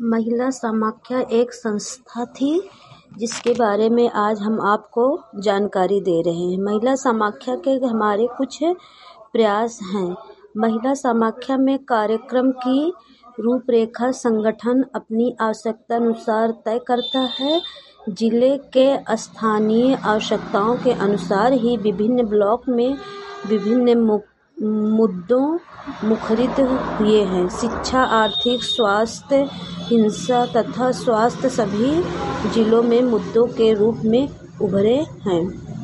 महिला समाख्या एक संस्था थी जिसके बारे में आज हम आपको जानकारी दे रहे हैं। महिला समाख्या के हमारे कुछ प्रयास हैं। महिला समाख्या में कार्यक्रम की रूपरेखा संगठन अपनी आवश्यकता अनुसार तय करता है। जिले के स्थानीय आवश्यकताओं के अनुसार ही विभिन्न ब्लॉक में विभिन्न मुद्दों मुखरित हुए हैं। शिक्षा, आर्थिक, स्वास्थ्य, हिंसा तथा स्वास्थ्य सभी जिलों में मुद्दों के रूप में उभरे हैं।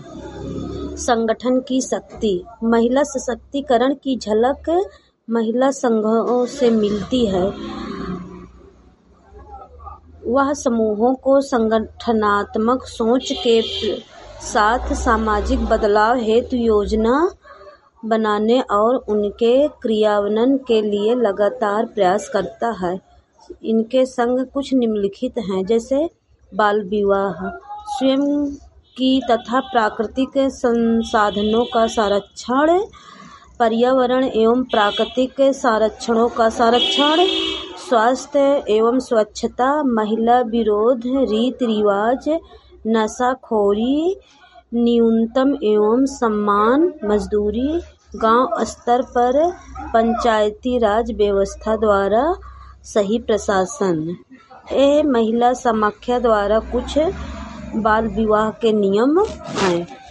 संगठन की शक्ति। महिला सशक्तिकरण की झलक महिला संघों से मिलती है। वह समूहों को संगठनात्मक सोच के साथ सामाजिक बदलाव हेतु योजना बनाने और उनके क्रियान्वयन के लिए लगातार प्रयास करता है। इनके संग कुछ निम्नलिखित हैं, जैसे बाल विवाह, स्वयं की तथा प्राकृतिक संसाधनों का संरक्षण, पर्यावरण एवं प्राकृतिक संरक्षणों का संरक्षण, स्वास्थ्य एवं स्वच्छता, महिला विरोध रीति रिवाज, नशाखोरी, न्यूनतम एवं समान मजदूरी, गांव स्तर पर पंचायती राज व्यवस्था द्वारा सही प्रशासन। महिला समाख्या द्वारा कुछ बाल विवाह के नियम हैं।